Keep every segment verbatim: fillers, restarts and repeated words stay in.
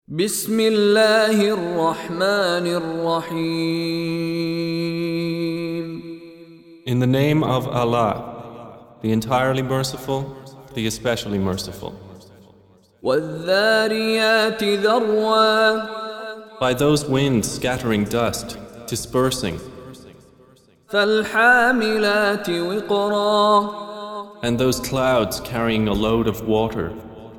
بسم الله الرحمن الرحيم. In the name of Allah, the entirely merciful, the especially merciful. والذاريات ذروا. By those winds scattering dust, dispersing, فالحاملات وقرا. and those clouds carrying a load of water,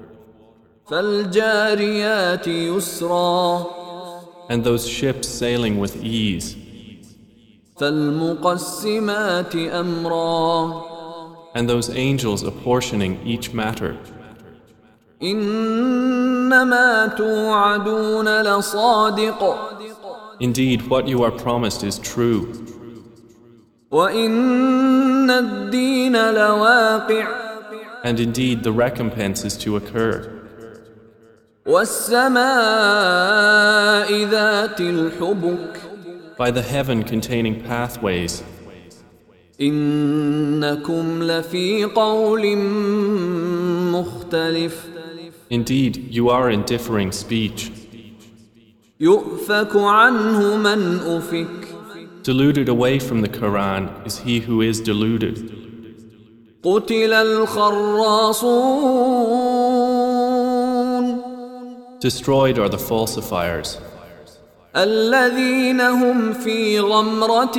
فالجاريات يسرا. and those ships sailing with ease, فالمقسمات أمرا. and those angels apportioning each matter. إنما توعدون لصادق. Indeed, what you are promised is true, وإن الدين لواقع. and indeed the recompense is to occur. والسماء ذات الحبك. By the heaven containing pathways, إنكم لفي قول مختلف. indeed you are in differing speech. يؤفك عنه من أفك. Deluded away from the Quran is he who is deluded. قتل الخراصون. Destroyed are the falsifiers, الذين هم في غمرة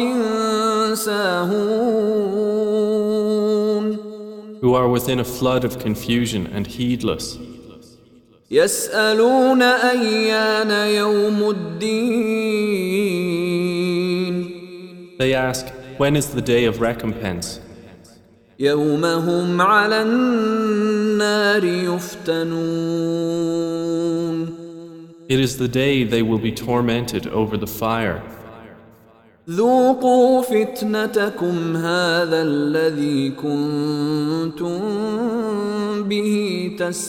ساهون. who are within a flood of confusion and heedless. يسألون أيان يوم الدين. They ask, when is the day of recompense? يوم هم على النار يفتنون. It is the day they will be tormented over the fire. ذوقوا فتنتكم هذا الذي كنتم به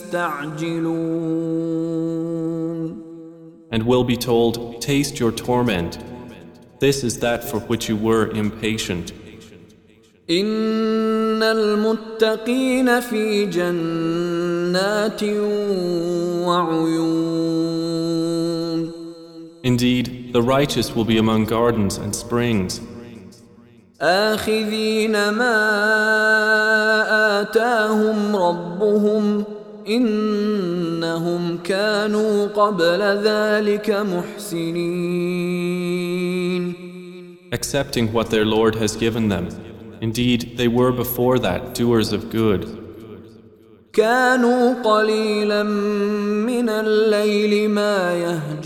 تستعجلون. And will be told, taste your torment. This is that for which you were impatient. إن المتقين في جنات وعيون. Indeed, the righteous will be among gardens and springs, آخذين ما آتاهم ربهم إنهم كانوا قبل ذلك محسنين. accepting what their Lord has given them. Indeed, they were before that doers of good. كانوا قليلا من الليل ما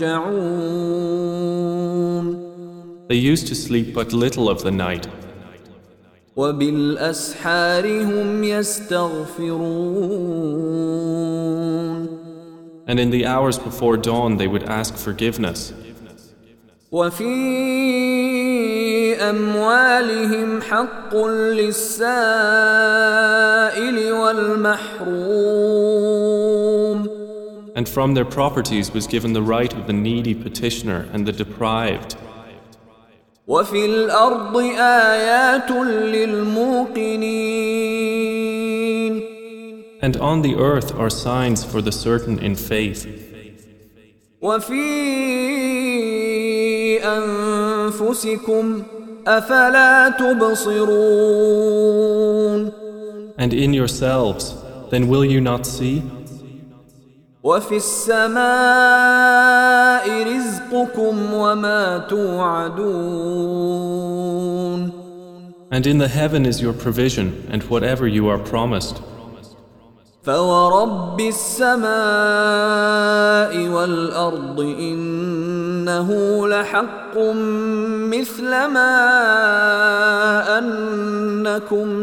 يهجعون. They used to sleep but little of the night, وبالأسحار هم يستغفرون. and in the hours before dawn they would ask forgiveness. وفي أموالهم حق للسائل والمحروم. And from their properties was given the right of the needy petitioner and the deprived. وفي الأرض آيات للموقنين. And on the earth are signs for the certain in faith. وفي أنفسكم أفلا تبصرون. And in yourselves, then will you not see? وفي السماء رزقكم وما توعدون. And in the heaven is your provision and whatever you are promised. فورب السماء والأرض إنه لحق مثل ما أنكم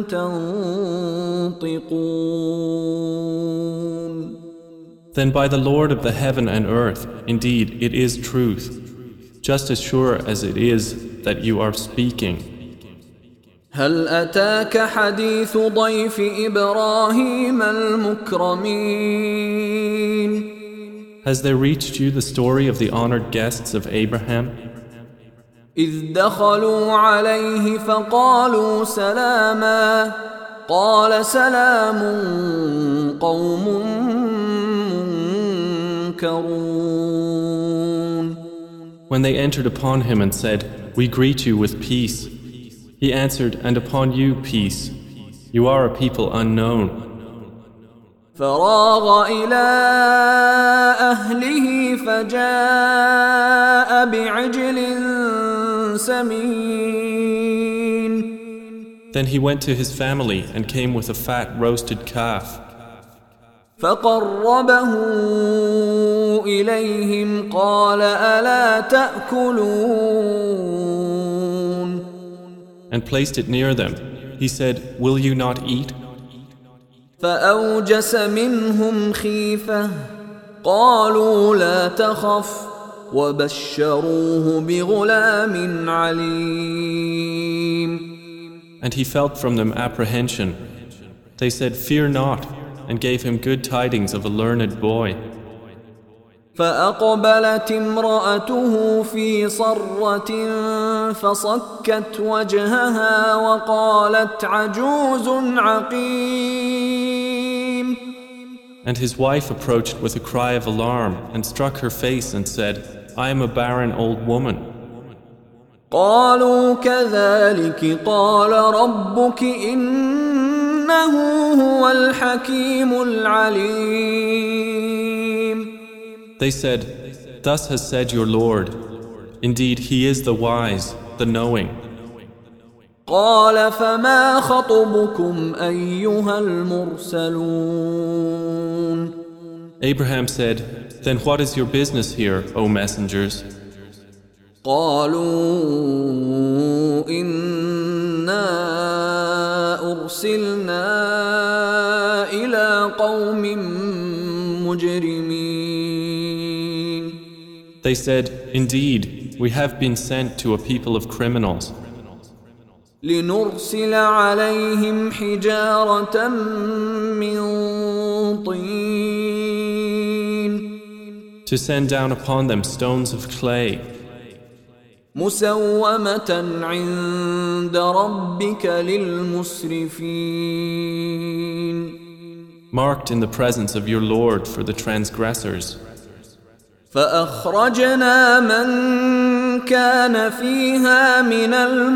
تنطقون. Then by the Lord of the heaven and earth, indeed it is truth, just as sure as it is that you are speaking. هل أتاك حديث ضيف إبراهيم المكرمين. Has there reached you the story of the honored guests of Abraham? إذ دخلوا عليه فقالوا سلاما قال سلام قوم مُنكَرُونَ. When they entered upon him and said, "We greet you with peace," he answered, "And upon you peace. You are a people unknown." فراغ إلى أهله فجاء بعجل سمين. Then he went to his family and came with a fat roasted calf. فقربه إليهم قال ألا تأكلون. And placed it near them. He said, "Will you not eat?" فأوجس منهم خيفة قالوا لا تخف وبشروه بغلام عليم. And he felt from them apprehension. They said, "Fear not," and gave him good tidings of a learned boy. فأقبلت امرأته في صرة فصكت وجهها وقالت عجوز عقيم. And his wife approached with a cry of alarm and struck her face and said, "I am a barren old woman." قالوا كذلك قال ربك إنه هو الحكيم العليم. They said, "Thus has said your Lord. Indeed, He is the wise, the knowing." قال فما خطبكم أيها المرسلون. Abraham said, "Then what is your business here, O messengers?" قالوا إنا أرسلنا إلى قوم مجرمين. They said, "Indeed, we have been sent to a people of criminals. لنرسل عليهم حجارة من طين. To send down upon them stones of clay. مسومة عند ربك للمسرفين. Marked in the presence of your Lord for the transgressors. فأخرجنا من كان فيها من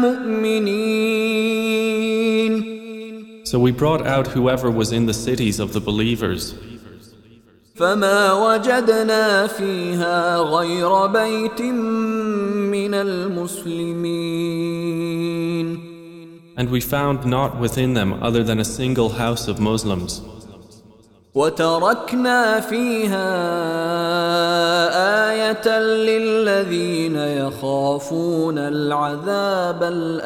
المؤمنين. So we brought out whoever was in the cities of the believers. فما وجدنا فيها غير بيت من المسلمين. And we found not within them other than a single house of Muslims. وتركنا فيها آية للذين يخافون العذاب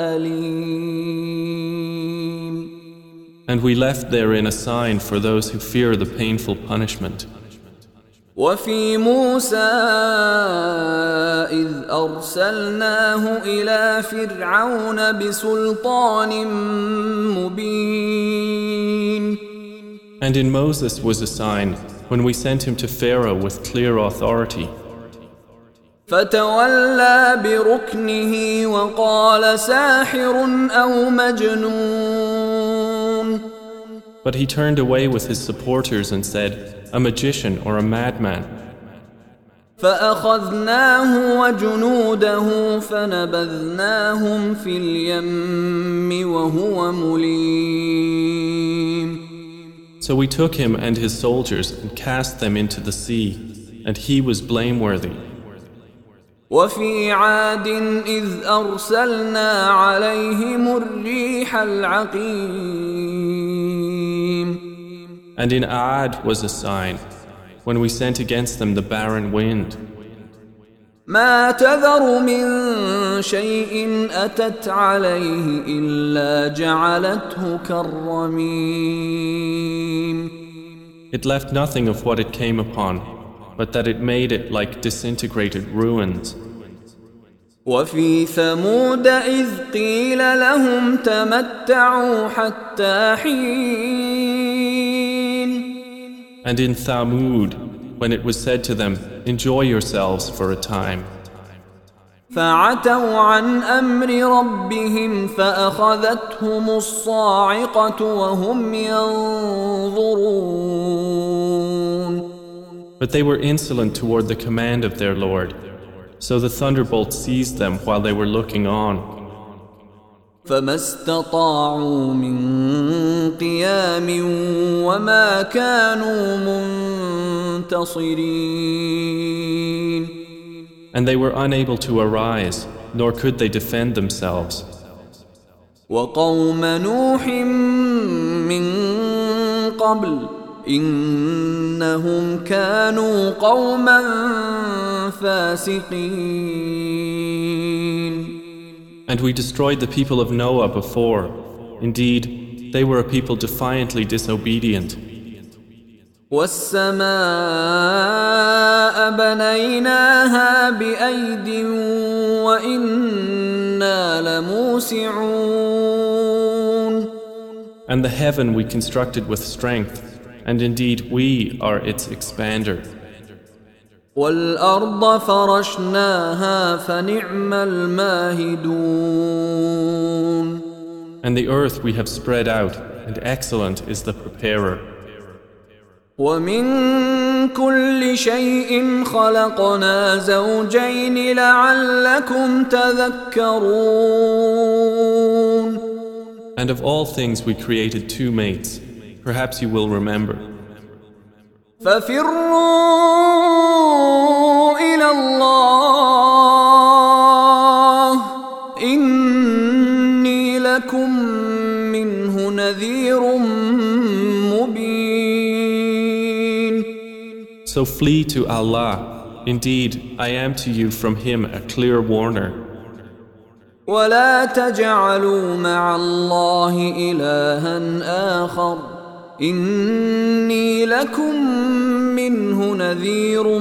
الأليم. And we left therein a sign for those who fear the painful punishment. وفي موسى إذ أرسلناه إلى فرعون بسلطان مبين. And in Moses was a sign when we sent him to Pharaoh with clear authority. فتولى بركنه وقال ساحر أو مجنون. But he turned away with his supporters and said, "A magician or a madman." فأخذناه وجنوده فنبذناهم في اليم وهو مليم. So we took him and his soldiers and cast them into the sea, and he was blameworthy. وفي عاد إذ أرسلنا عليهم الريح العقيم. And in Aad was a sign, when we sent against them the barren wind. ما تذر من شيء أتت عليه إلا جعلته كالرميم. It left nothing of what it came upon, but that it made it like disintegrated ruins. وفي ثمود إذ قيل لهم تمتعوا حتى حين. And in Thamud, when it was said to them, "Enjoy yourselves for a time." فعتوا عن أمر ربهم فأخذتهم الصاعقة وهم ينظرون. But they were insolent toward the command of their Lord, so the thunderbolt seized them while they were looking on. فما استطاعوا من قيام وما كانوا منتصرين. And they were unable to arise, nor could they defend themselves. وقوم نوح من قبل إنهم كانوا قوما فاسقين. And we destroyed the people of Noah before. Indeed, they were a people defiantly disobedient. وَالسَّمَاءَ بَنَيْنَاهَا بِأَيْدٍ وَإِنَّا لَمُوسِعُونَ. And the heaven we constructed with strength, and indeed we are its expander. وَالْأَرْضَ فَرَشْنَاهَا فَنِعْمَ الْمَاهِدُونَ. And the earth we have spread out, and excellent is the preparer. وَمِن كُلِّ شَيْءٍ خَلَقْنَا زَوْجَيْنِ لَعَلَّكُمْ تَذَكَّرُونَ. And of all things we created two mates. Perhaps you will remember. فَفِرُّوا إِلَى اللَّهِ إِنِّي لَكُمْ مِنْهُ نَذِيرٌ مُبِينٌ. So flee to Allah. Indeed, I am to you from Him a clear warner. وَلَا تَجْعَلُوا مَعَ اللَّهِ إِلَهًا آخَرَ إِنِّي لَكُمْ مِنْهُ نَذِيرٌ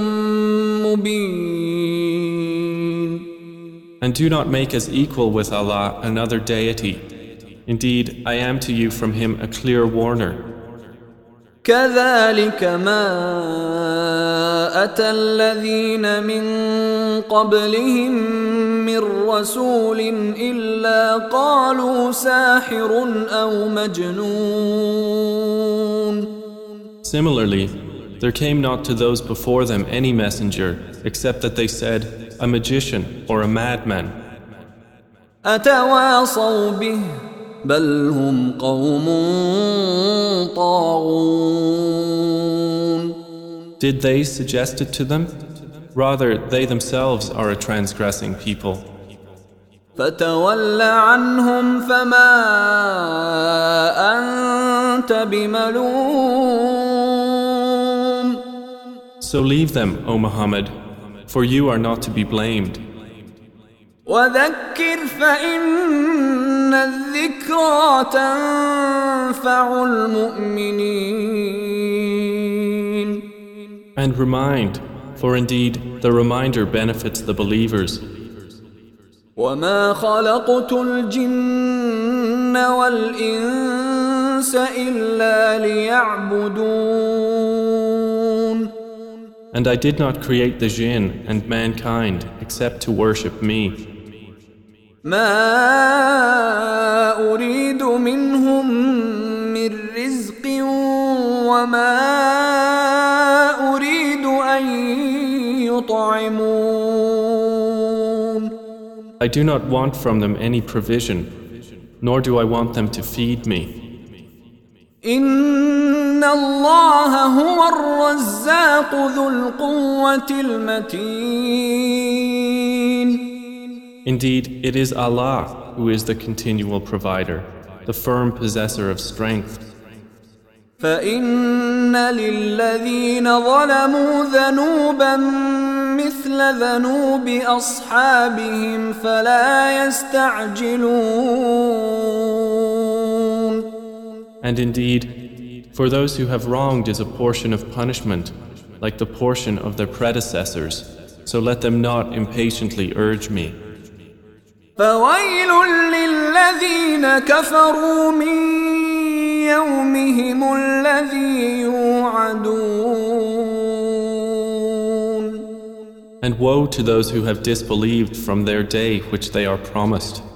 مُبِينٌ. And do not make us equal with Allah another deity. Indeed, I am to you from Him a clear warner. كذلك ما أتى الذين من قبلهم من رسول إلا قالوا ساحر أو مجنون. Similarly, there came not to those before them any messenger except that they said, a magician or a madman. أتواصوا به بل هم قوم طاغون. Did they suggest it to them? Rather, they themselves are a transgressing people. فتول عنهم فما أنت بملوم. So leave them, O Muhammad, for you are not to be blamed. وذكر فإن الذكرى تنفع المؤمنين. And remind, for indeed the reminder benefits the believers. وما خلقت الجن والإنس إلا ليعبدون. And I did not create the jinn and mankind except to worship me. ما أريد منهم من رزق وما أريد أن يطعمون. I do not want from them any provision, nor do I want them to feed me. إن الله هو الرزاق ذو القوة المتين. Indeed, it is Allah who is the continual provider, the firm possessor of strength. فإن للذين ظلموا ذنوبا مثل ذنوب أصحابهم فلا يستعجلون. And indeed, for those who have wronged is a portion of punishment, like the portion of their predecessors, so let them not impatiently urge me. فويل للذين كفروا من يومهم الذي يوعدون. And woe to those who have disbelieved from their day which they are promised.